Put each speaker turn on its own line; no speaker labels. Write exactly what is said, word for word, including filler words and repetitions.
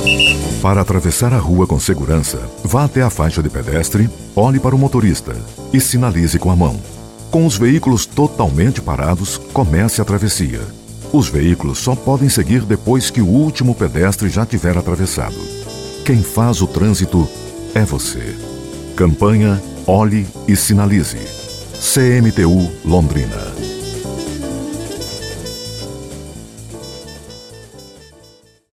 Para atravessar a rua com segurança, vá até a faixa de pedestre, olhe para o motorista e sinalize com a mão. Com os veículos totalmente parados, comece a travessia. Os veículos só podem seguir depois que o último pedestre já tiver atravessado. Quem faz o trânsito é você. Campanha Olhe e Sinalize. C M T U Londrina.